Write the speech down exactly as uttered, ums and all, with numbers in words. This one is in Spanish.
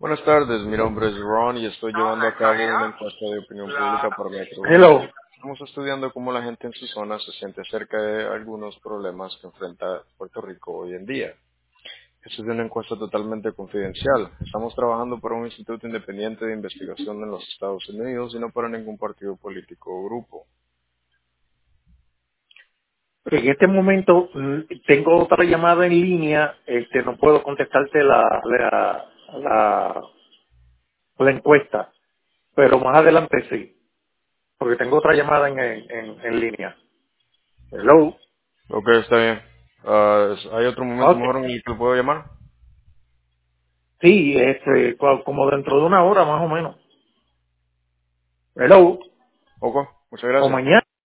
Buenas tardes, mi nombre es Ron y estoy llevando a cabo una encuesta de opinión pública para Metro Hello. Research. Estamos estudiando cómo la gente en su zona se siente acerca de algunos problemas que enfrenta Puerto Rico hoy en día. Esto es una encuesta totalmente confidencial. Estamos trabajando para un instituto independiente de investigación en los Estados Unidos y no para ningún partido político o grupo. En este momento mm, tengo otra llamada en línea, este, no puedo contestarte la, la, la, la encuesta, pero más adelante sí, porque tengo otra llamada en, en, en línea. Hello. Ok, está bien. Ah, ¿Hay otro momento Ok. mejor en el que lo puedo llamar? Sí, este, co- como dentro de una hora más o menos. Hello. Ok, muchas O gracias. mañana.